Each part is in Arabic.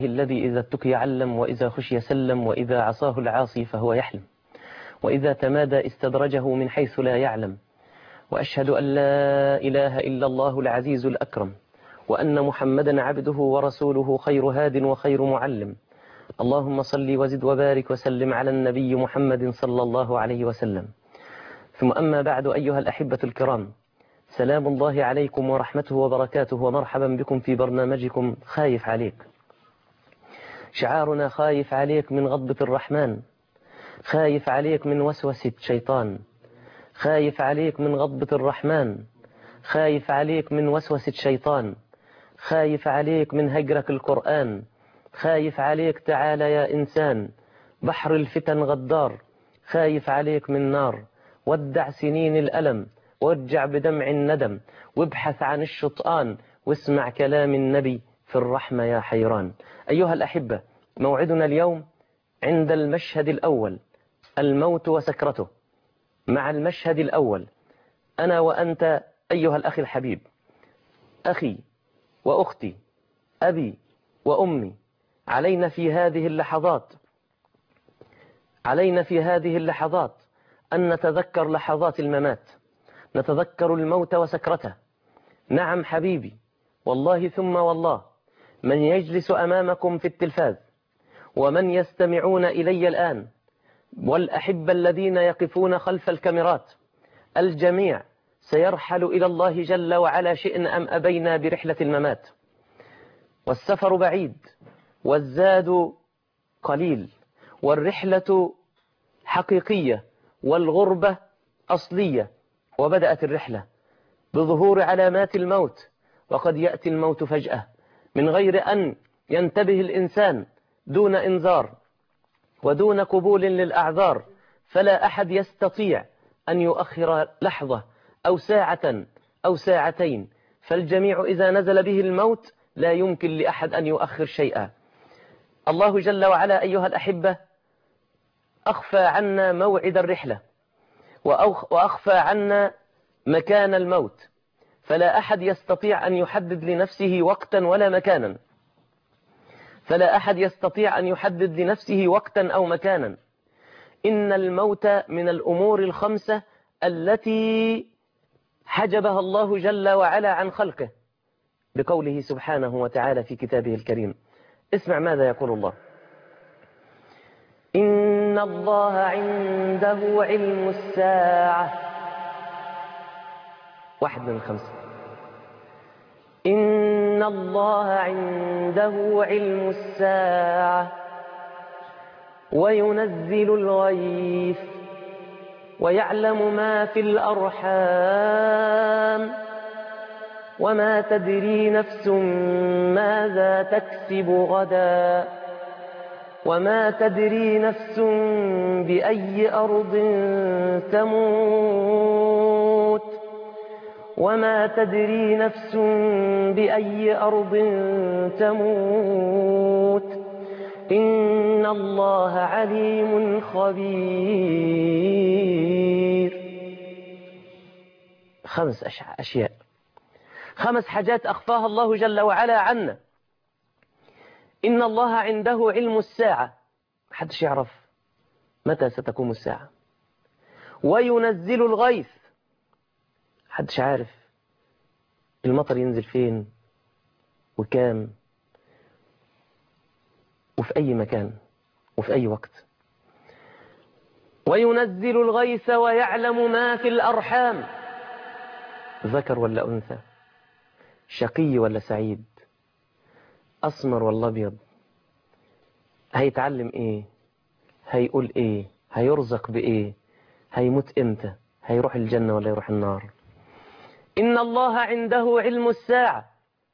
الذي إذا اتقي علم وإذا خشي سلم وإذا عصاه العاصي فهو يحلم وإذا تمادى استدرجه من حيث لا يعلم وأشهد أن لا إله إلا الله العزيز الأكرم وأن محمدا عبده ورسوله خير هاد وخير معلم. اللهم صل وزد وبارك وسلم على النبي محمد صلى الله عليه وسلم. ثم أما بعد أيها الأحبة الكرام، سلام الله عليكم ورحمته وبركاته ومرحبا بكم في برنامجكم خايف عليك. شعارنا خايف عليك من غضبة الرحمن، خايف عليك من وسوسة شيطان، خايف عليك من غضبة الرحمن، خايف عليك من وسوسة شيطان، خايف عليك من هجرك القرآن، خايف عليك تعالى يا إنسان، بحر الفتن غدار، خايف عليك من نار، ودع سنين الألم وارجع بدمع الندم وابحث عن الشطآن واسمع كلام النبي في الرحمة يا حيران. أيها الأحبة، موعدنا اليوم عند المشهد الأول، الموت وسكرته. مع المشهد الأول أنا وأنت أيها الأخ الحبيب، أخي وأختي، أبي وأمي، علينا في هذه اللحظات أن نتذكر لحظات الممات، نتذكر الموت وسكرته. نعم حبيبي، والله ثم والله، من يجلس أمامكم في التلفاز ومن يستمعون إلي الآن والأحبة الذين يقفون خلف الكاميرات، الجميع سيرحل إلى الله جل وعلا شئن أم أبينا برحلة الممات. والسفر بعيد والزاد قليل والرحلة حقيقية والغربة أصلية. وبدأت الرحلة بظهور علامات الموت، وقد يأتي الموت فجأة من غير أن ينتبه الإنسان، دون إنذار ودون قبول للأعذار. فلا أحد يستطيع أن يؤخر لحظة أو ساعة أو ساعتين، فالجميع إذا نزل به الموت لا يمكن لأحد أن يؤخر شيئا. الله جل وعلا أيها الأحبة أخفى عنا موعد الرحلة وأخفى عنا مكان الموت، فلا أحد يستطيع أن يحدد لنفسه وقتا ولا مكانا، فلا أحد يستطيع أن يحدد لنفسه وقتا أو مكانا. إن الموت من الأمور الخمسة التي حجبها الله جل وعلا عن خلقه بقوله سبحانه وتعالى في كتابه الكريم. اسمع ماذا يقول الله: إن الله عنده علم الساعة. واحد من الخمسة. إن الله عنده علم الساعة وينزل الغيث ويعلم ما في الأرحام وما تدري نفس ماذا تكسب غدا وما تدري نفس بأي أرض تموت وما تدري نفس بأي أرض تموت إن الله عليم خبير. 5 أشياء، 5 حاجات أخفاها الله جل وعلا عنا. إن الله عنده علم الساعة، محدش يعرف متى ستقوم الساعة. وينزل الغيث، محدش عارف المطر ينزل فين وكام وفي أي مكان وفي أي وقت. وينزل الغيث ويعلم ما في الأرحام، ذكر ولا أنثى، شقي ولا سعيد، أسمر ولا أبيض، هيتعلم إيه، هيقول إيه، هيرزق بإيه، هيموت إمتى، هيروح الجنة ولا يروح النار. إن الله عنده علم الساعة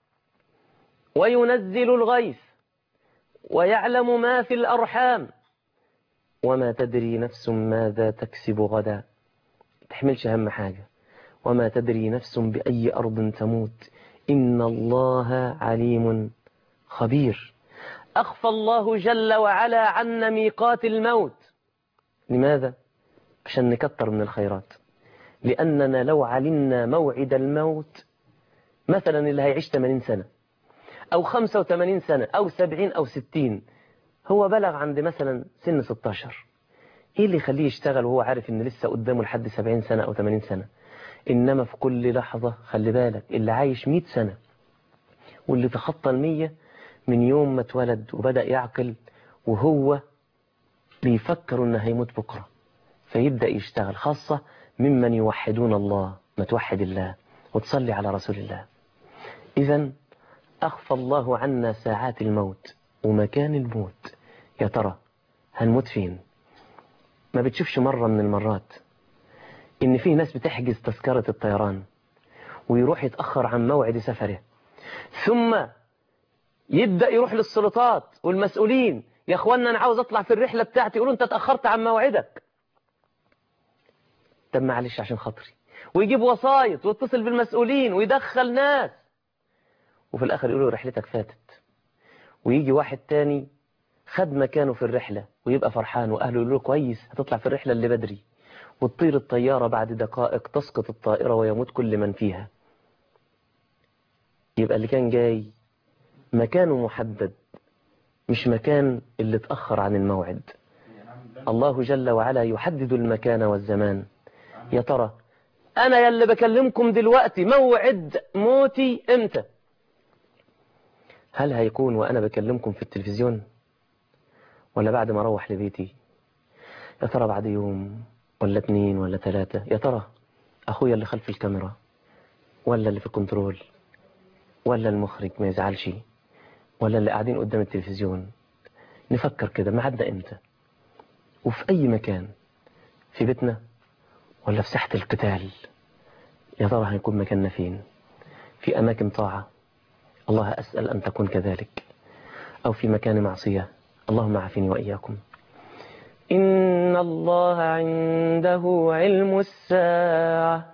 وينزل الغيث ويعلم ما في الأرحام وما تدري نفس ماذا تكسب غدا. تحملش هم حاجة. وما تدري نفس بأي أرض تموت إن الله عليم خبير. أخفى الله جل وعلا عنا ميقات الموت. لماذا؟ عشان نكتر من الخيرات. لأننا لو علمنا موعد الموت، مثلا اللي هيعيش 80 سنة أو 85 سنة أو 70 أو 60، هو بلغ عند مثلا سن 16، إيه اللي يخليه يشتغل وهو عارف إن لسه قدامه لحد 70 سنة أو 80 سنة؟ إنما في كل لحظة خلي بالك، اللي عايش 100 سنة واللي تخطى 100 من يوم ما اتولد وبدأ يعقل وهو بيفكر إنه هيموت بكرة، فيبدأ يشتغل، خاصة ممن يوحدون الله، ما توحد الله وتصلي على رسول الله. إذن أخفى الله عنا ساعات الموت ومكان الموت. يا ترى هنموت فين؟ ما بتشوفش مرة من المرات إن في ناس بتحجز تذكرة الطيران ويروح يتأخر عن موعد سفره، ثم يبدأ يروح للسلطات والمسؤولين، يا أخوانا أنا عاوز أطلع في الرحلة بتاعتي، يقولوا أنت تأخرت عن موعدك. طب معلش عشان خاطري، ويجيب وسايط ويتصل بالمسؤولين ويدخل ناس، وفي الآخر يقولوا رحلتك فاتت. ويجي واحد تاني خد مكانه في الرحلة ويبقى فرحان، وأهله يقولوا له كويس هتطلع في الرحلة اللي بدري، وتطير الطيارة بعد دقائق تسقط الطائرة ويموت كل من فيها. يبقى اللي كان جاي مكانه محدد، مش مكان اللي اتأخر عن الموعد. الله جل وعلا يحدد المكان والزمان. يا ترى أنا يلي بكلمكم دلوقتي موعد موتي إمتى؟ هل هيكون وأنا بكلمكم في التلفزيون، ولا بعد ما أروح لبيتي؟ يا ترى بعد يوم ولا 2 ولا 3؟ يا ترى أخويا اللي خلف الكاميرا، ولا اللي في الكنترول، ولا المخرج ما يزعلش، ولا اللي قاعدين قدام التلفزيون؟ نفكر كده، معدنا إمتى؟ وفي أي مكان، في بيتنا ولا في ساحة القتال؟ يا ترى هيكون مكاننا فين؟ في أماكن طاعة، الله أسأل أن تكون كذلك، أو في مكان معصية، اللهم عافني وإياكم. إن الله عنده علم الساعة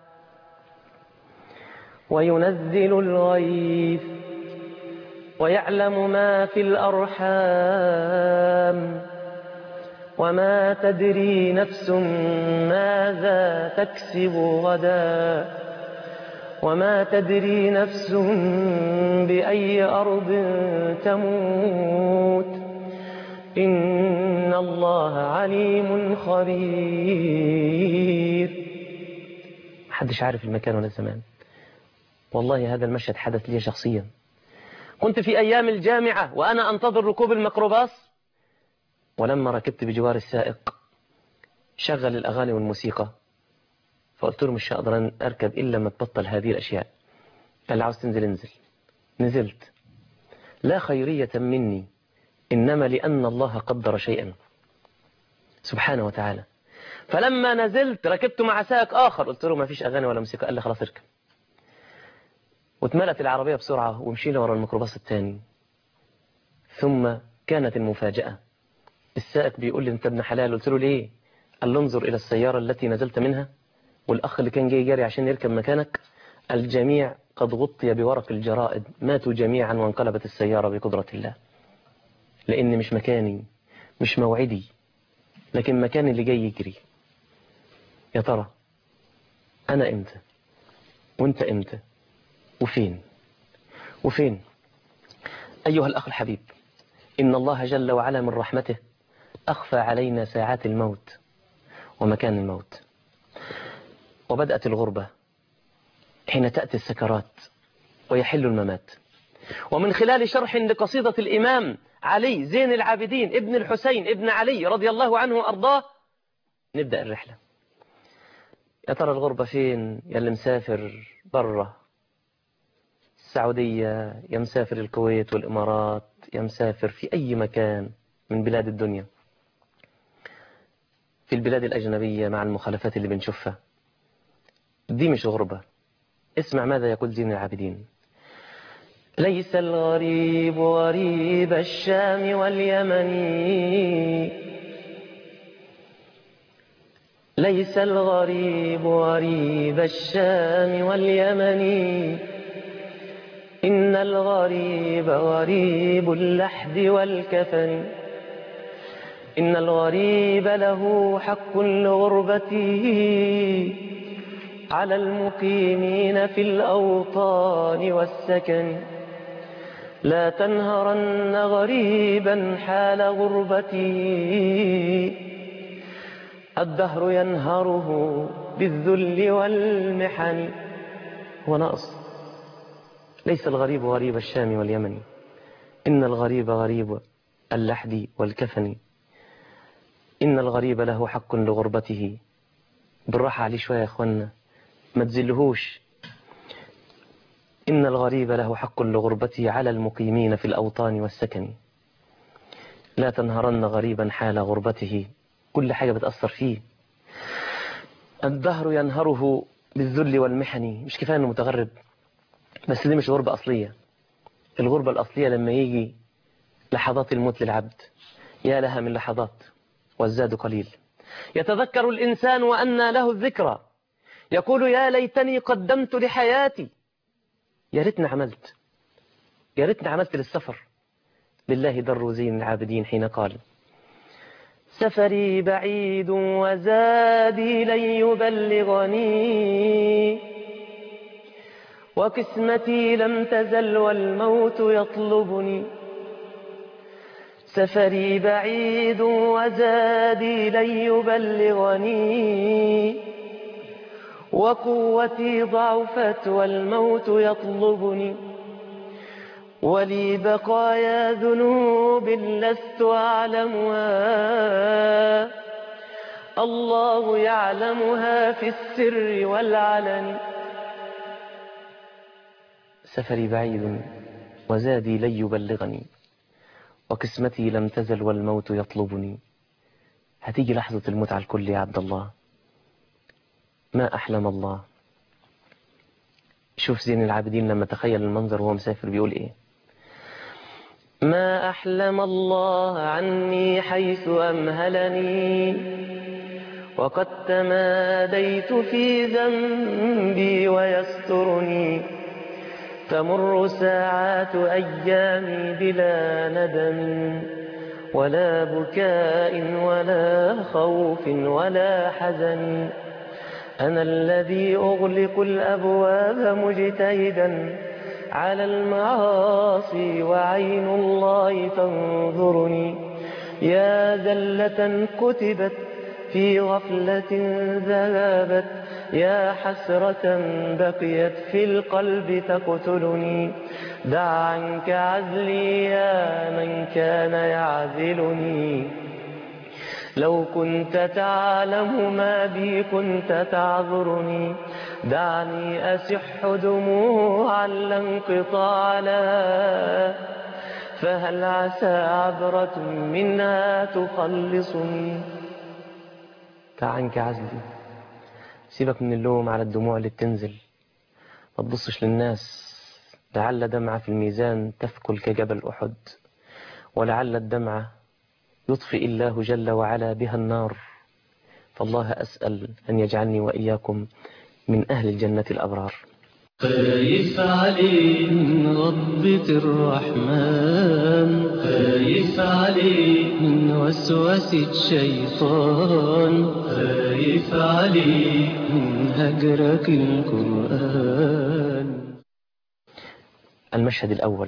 وينزل الغيث ويعلم ما في الأرحام وما تدري نفس ماذا تكسب غدا وما تدري نفس بأي أرض تموت إن الله عليم خبير. محدش عارف المكان ولا الزمان. والله هذا المشهد حدث لي شخصيا. كنت في أيام الجامعة وأنا أنتظر ركوب الميكروباص، ولما ركبت بجوار السائق شغل الأغاني والموسيقى، فقلت له مش هقدر أركب إلا لما تبطل هذه الأشياء. قال لي عاوز تنزل انزل. نزلت، لا خيرية مني، إنما لأن الله قدر شيئا سبحانه وتعالى. فلما نزلت ركبت مع سائق آخر، قلت له ما فيش أغاني ولا موسيقى. قال لي خلاص اركب. واتملت العربية بسرعة ومشينا ورا الميكروباص الثاني. ثم كانت المفاجأة، السائق بيقول لي انت ابن حلال. قلت له ليه؟ قال له انظر إلى السيارة التي نزلت منها والأخ اللي كان جاي جاري عشان يركب مكانك، الجميع قد غطي بورق الجرائد، ماتوا جميعا وانقلبت السيارة بقدرة الله. لأن مش مكاني، مش موعدي، لكن مكان اللي جاي يجري. يا ترى أنا إمتى وإنت إمتى وفين وفين؟ أيها الأخ الحبيب، إن الله جل وعلا من رحمته أخفى علينا ساعات الموت ومكان الموت. وبدأت الغربة حين تأتي السكرات ويحل الممات. ومن خلال شرح لقصيدة الإمام علي زين العابدين ابن الحسين ابن علي رضي الله عنه وأرضاه نبدأ الرحلة. يا ترى الغربة فين يا اللي مسافر برة السعودية، يا مسافر الكويت والإمارات، يا مسافر في أي مكان من بلاد الدنيا، في البلاد الأجنبية مع المخالفات اللي بنشوفها؟ دي مش غربة. اسمع ماذا يقول زين العابدين: ليس الغريب غريب الشام واليمن، ليس الغريب غريب الشام واليمن، إن الغريب غريب اللحد والكفن، إن الغريب له حق لغربته على المقيمين في الأوطان والسكن، لا تنهرن غريبا حال غربته، الدهر ينهره بالذل والمحن. هو ناقص، ليس الغريب غريب الشام واليمن، إن الغريب غريب اللحد والكفن. إن الغريب له حق لغربته. بالراحة عليه شوية يا أخوانا، ما تزلهوش. إن الغريب له حق لغربته على المقيمين في الأوطان والسكن. لا تنهرن غريبا حال غربته، كل حاجة بتأثر فيه. الدهر ينهره بالذل والمحن. مش كفاية أنه متغرب بس، دي مش غربة أصلية. الغربة الأصلية لما يجي لحظات الموت للعبد، يا لها من لحظات والزاد قليل. يتذكر الإنسان وأنى له الذكرى، يقول يا ليتني قدمت لحياتي. يا ريتني عملت، يا ريتني عملت للسفر. لله در زين العابدين حين قال سفري بعيد وزادي لن يبلغني، وقسمتي لم تزل والموت يطلبني. سفري بعيد وزادي لن يبلغني، وقوتي ضعفت والموت يطلبني. ولي بقايا ذنوب لست أعلمها، الله يعلمها في السر والعلن. سفري بعيد وزادي لن يبلغني، وقسمتي لم تزل والموت يطلبني. هتيجي لحظة الموت على الكل يا عبد الله. ما أحلم الله. شوف زين العابدين لما تخيل المنظر وهو مسافر بيقول إيه: ما أحلم الله عني حيث أمهلني، وقد تماديت في ذنبي ويسترني. تمر ساعات أيامي بلا ندم، ولا بكاء ولا خوف ولا حزن. أنا الذي أغلق الأبواب مجتهدا على المعاصي، وعين الله تنظرني. يا زلة كتبت في غفلة ذهبت، يا حسرة بقيت في القلب تقتلني. دع عنك عزلي يا من كان يعزلني، لو كنت تعلم ما بي كنت تعذرني. دعني أسح دموعا لا انقطاع لها، فهل عسى عبرة منها تخلصني. دع عنك عزلي، سيبك من اللوم على الدموع اللي بتنزل، ما تبصش للناس. لعل دمعة في الميزان تثقل كجبل أحد، ولعل الدمعة يطفئ الله جل وعلا بها النار. فالله أسأل أن يجعلني وإياكم من أهل الجنة الأبرار. خايف عليك من غضبة الرحمن، خايف عليك من وسوسة الشيطان، خايف عليك من هجرك القرآن. المشهد الأول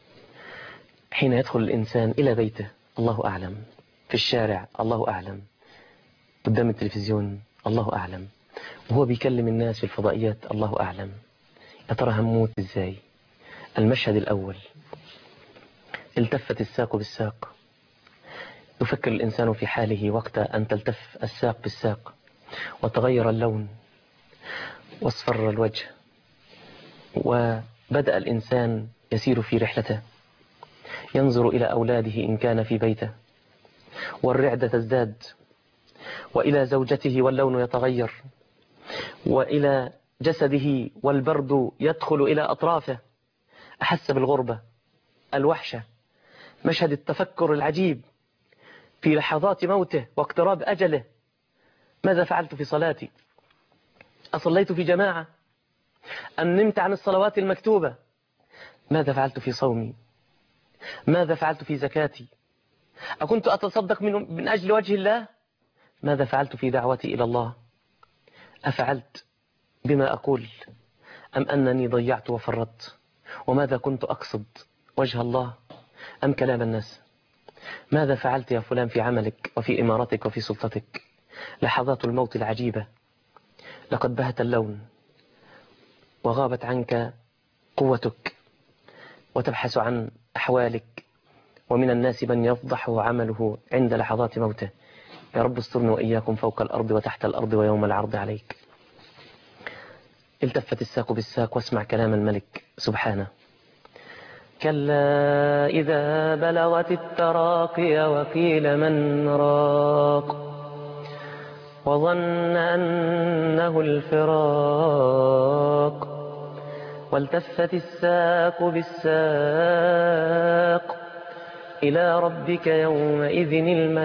حين يدخل الإنسان إلى بيته الله أعلم، في الشارع الله أعلم، قدام التلفزيون الله أعلم، وهو بيكلم الناس في الفضائيات الله أعلم. يا ترى هموت إزاي؟ المشهد الأول: التفت الساق بالساق. يفكر الإنسان في حاله وقت أن تلتف الساق بالساق، وتغير اللون واصفر الوجه، وبدأ الإنسان يسير في رحلته، ينظر إلى أولاده إن كان في بيته، والرعدة تزداد، وإلى زوجته واللون يتغير، وإلى جسده والبرد يدخل إلى أطرافه. أحس بالغربة، الوحشة، مشهد التفكر العجيب في لحظات موته واقتراب أجله. ماذا فعلت في صلاتي؟ أصليت في جماعة أم نمت عن الصلوات المكتوبة؟ ماذا فعلت في صومي؟ ماذا فعلت في زكاتي؟ أكنت أتصدق من أجل وجه الله؟ ماذا فعلت في دعوتي إلى الله؟ أفعلت بما أقول أم أنني ضيعت وفرطت؟ وماذا كنت أقصد وجه الله أم كلام الناس؟ ماذا فعلت يا فلان في عملك وفي إمارتك وفي سلطتك؟ لحظات الموت العجيبة، لقد بهت اللون وغابت عنك قوتك وتبحث عن أحوالك، ومن الناس من يفضح عمله عند لحظات موته. يا رب استرنا وإياكم فوق الأرض وتحت الأرض ويوم العرض عليك. التفت الساق بالساق واسمع كلام الملك سبحانه. كلا إذا بلغت التراقي وقيل من راق وظن أنه الفراق والتفت الساق بالساق إلى ربك يومئذ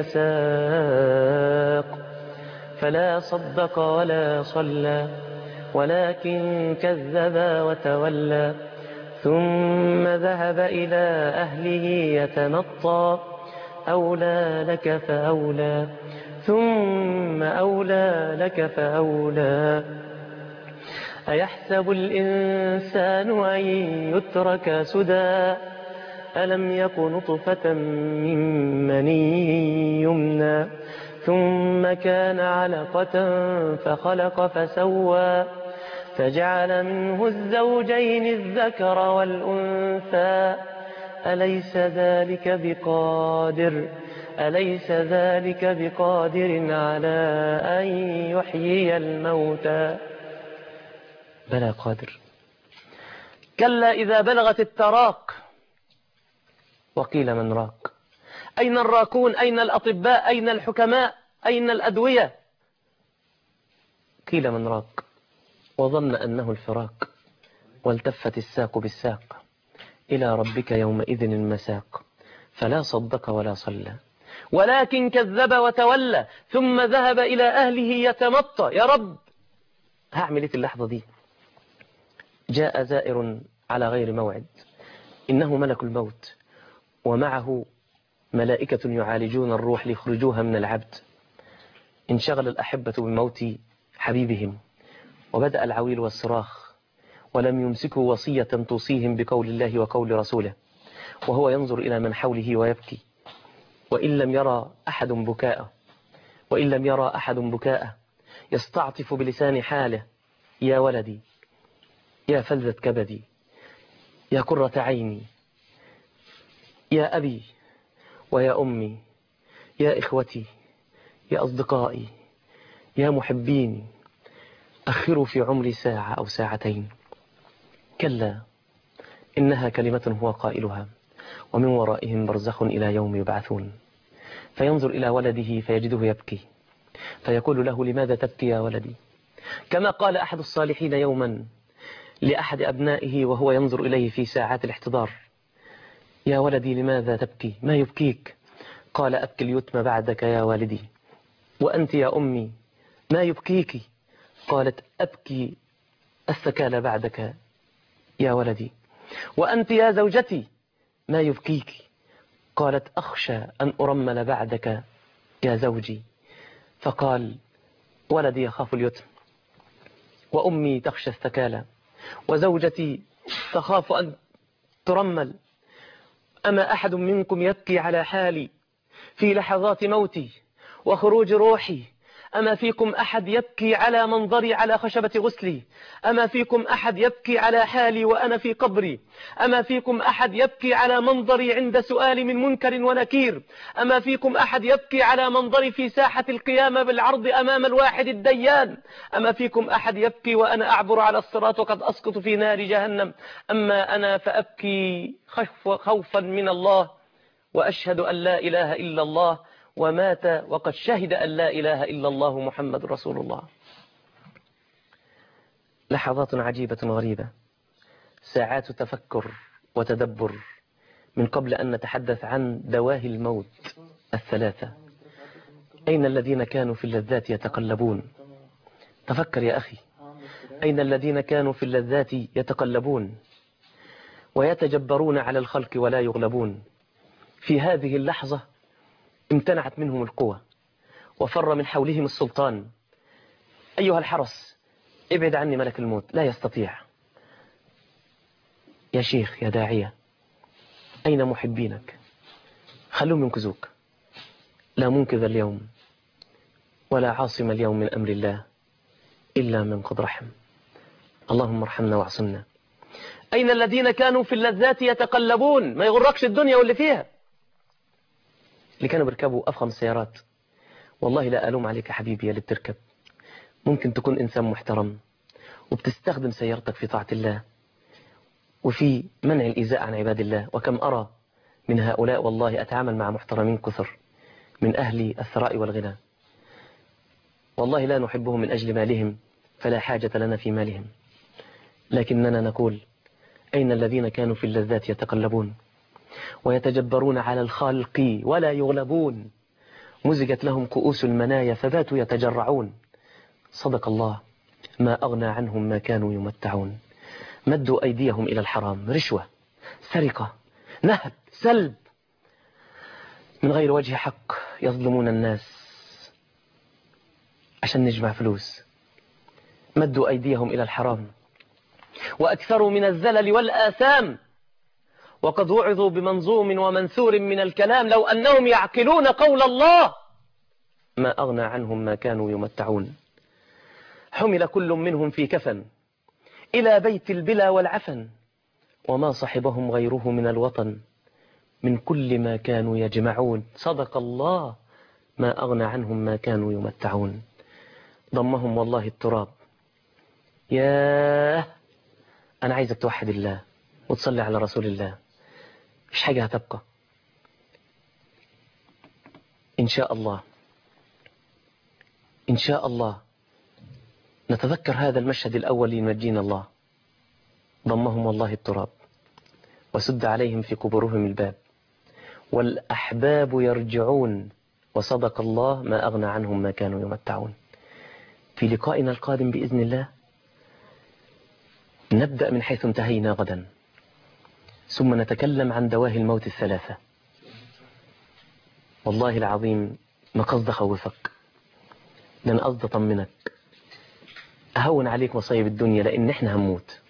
المساق فلا صدق ولا صلى ولكن كذب وتولى ثم ذهب إلى أهله يتمطى أولى لك فأولى ثم أولى لك فأولى أيحسب الإنسان أن يترك سدى ألم يك نطفة من مني يمنى ثم كان علقة فخلق فسوى فجعل منه الزوجين الذكر والأنثى أليس ذلك بقادر على أن يحيي الموتى؟ بلى قادر. كلا إذا بلغت التراق وقيل من راق. أين الراكون؟ أين الأطباء؟ أين الحكماء؟ أين الأدوية؟ قيل من راق وظن أنه الفراق والتفت الساق بالساق إلى ربك يومئذ المساق فلا صدق ولا صلى ولكن كذب وتولى ثم ذهب إلى أهله يتمطى. يا رب هعمل إيه في اللحظة دي؟ جاء زائر على غير موعد، إنه ملك الموت ومعه ملائكة يعالجون الروح ليخرجوها من العبد. انشغل الأحبة بموت حبيبهم وبدأ العويل والصراخ ولم يمسكوا وصية توصيهم بقول الله وقول رسوله، وهو ينظر إلى من حوله ويبكي وإن لم يرى أحد بكاءه يستعطف بلسان حاله: يا ولدي، يا فلذة كبدي، يا قرة عيني، يا أبي ويا أمي، يا إخوتي، يا أصدقائي، يا محبيني، أخروا في عمري ساعة أو ساعتين. كلا إنها كلمة هو قائلها ومن ورائهم برزخ إلى يوم يبعثون. فينظر إلى ولده فيجده يبكي فيقول له: لماذا تبكي يا ولدي؟ كما قال أحد الصالحين يوما لأحد أبنائه وهو ينظر إليه في ساعات الاحتضار: يا ولدي لماذا تبكي؟ ما يبكيك؟ قال: أبكي اليتم بعدك يا والدي. وأنت يا أمي ما يبكيك؟ قالت: أبكي الثكال بعدك يا ولدي. وأنت يا زوجتي ما يبكيك؟ قالت: أخشى أن أرمل بعدك يا زوجي. فقال: ولدي يخاف اليتم، وأمي تخشى الثكالى، وزوجتي تخاف أن ترمل. أما أحد منكم يبكي على حالي في لحظات موتي وخروج روحي؟ أما فيكم أحد يبكي على منظري على خشبة غسلي؟ أما فيكم أحد يبكي على حالي وأنا في قبري؟ أما فيكم أحد يبكي على منظري عند سؤال من منكر ونكير؟ أما فيكم أحد يبكي على منظري في ساحة القيامة بالعرض أمام الواحد الديان؟ أما فيكم أحد يبكي وأنا أعبر على الصراط وقد أسقط في نار جهنم؟ أما أنا فأبكي خوفا من الله، وأشهد أن لا إله إلا الله، ومات وقد شهد أن لا إله إلا الله محمد رسول الله. لحظات عجيبة غريبة، ساعات تفكر وتدبر من قبل أن نتحدث عن دواهي الموت الثلاثة. أين الذين كانوا في اللذات يتقلبون؟ تفكر يا أخي، أين الذين كانوا في اللذات يتقلبون ويتجبرون على الخلق ولا يغلبون؟ في هذه اللحظة امتنعت منهم القوة وفر من حولهم السلطان. أيها الحرس، ابعد عني ملك الموت، لا يستطيع. يا شيخ، يا داعية، أين محبينك؟ خلوهم ينقذوك. لا منقذ اليوم ولا عاصم اليوم من أمر الله إلا من قد رحم. اللهم ارحمنا واعصمنا. أين الذين كانوا في اللذات يتقلبون؟ ما يغرقش الدنيا واللي فيها. اللي كانوا بيركبوا أفخم السيارات. والله لا ألوم عليك يا حبيبي يا اللي بتركب. ممكن تكون إنسان محترم وبتستخدم سيارتك في طاعة الله وفي منع الإيذاء عن عباد الله. وكم أرى من هؤلاء والله أتعامل مع محترمين كثر من أهل الثراء والغنى، والله لا نحبهم من أجل مالهم فلا حاجة لنا في مالهم، لكننا نقول أين الذين كانوا في اللذات يتقلبون ويتجبرون على الخالق ولا يغلبون؟ مزجت لهم كؤوس المنايا فباتوا يتجرعون. صدق الله ما أغنى عنهم ما كانوا يمتعون. مدوا أيديهم إلى الحرام، رشوة، سرقة، نهب، سلب من غير وجه حق، يظلمون الناس عشان نجمع فلوس. مدوا أيديهم إلى الحرام وأكثروا من الزلل والآثام، وقد وعظوا بمنظوم ومنثور من الكلام لو أنهم يعقلون قول الله ما أغنى عنهم ما كانوا يمتعون. حمل كل منهم في كفن إلى بيت البلا والعفن، وما صحبهم غيره من الوطن من كل ما كانوا يجمعون. صدق الله ما أغنى عنهم ما كانوا يمتعون. ضمهم والله التراب. ياه، أنا عايزك توحد الله وتصلي على رسول الله، مش حاجة هتبقى إن شاء الله. إن شاء الله نتذكر هذا المشهد الأول لينجينا الله. ضمهم والله التراب وسد عليهم في قبورهم الباب، والأحباب يرجعون، وصدق الله ما أغنى عنهم ما كانوا يمتعون. في لقائنا القادم بإذن الله نبدأ من حيث انتهينا غدا، ثم نتكلم عن دواهي الموت الثلاثة. والله العظيم ما قصد خوفك، لن قصد طمنك، أهون عليك مصايب الدنيا لأن احنا هنموت.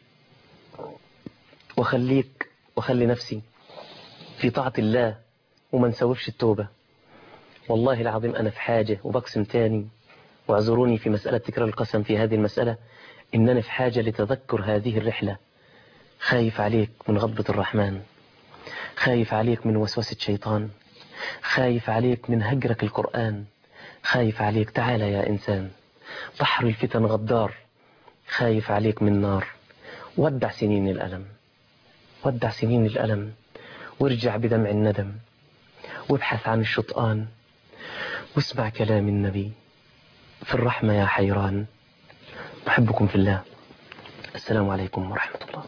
وخلي نفسي في طاعة الله وما نسوفش التوبة. والله العظيم أنا في حاجة، وبقسم تاني واعذروني في مسألة تكرار القسم في هذه المسألة، إننا في حاجة لتذكر هذه الرحلة. خايف عليك من غضبة الرحمن، خايف عليك من وسوسة شيطان، خايف عليك من هجرك القرآن، خايف عليك. تعالى يا إنسان، بحر الفتن غدار، خايف عليك من نار. ودع سنين الألم، ودع سنين الألم، وارجع بدمع الندم، وابحث عن الشطآن، واسمع كلام النبي في الرحمة يا حيران. أحبكم في الله. السلام عليكم ورحمة الله.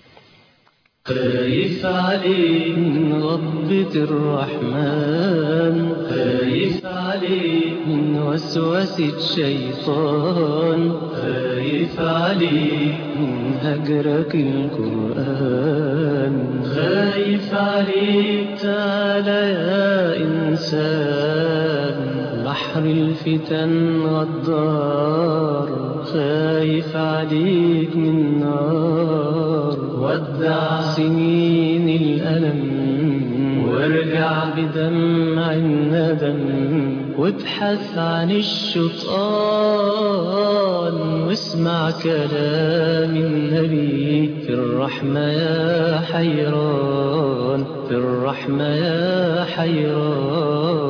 خايف عليك من غضبة الرحمن، خايف عليك من وسوسة الشيطان، خايف عليك من هجرك القرآن، خايف عليك. تعالى يا إنسان، بحر الفتن غدار، خايف عليك من نار. ودع سنين الألم، وارجع بدمع الندم، وابحث عن الشطآن، واسمع كلام النبي في الرحمة يا حيران، في الرحمة يا حيران.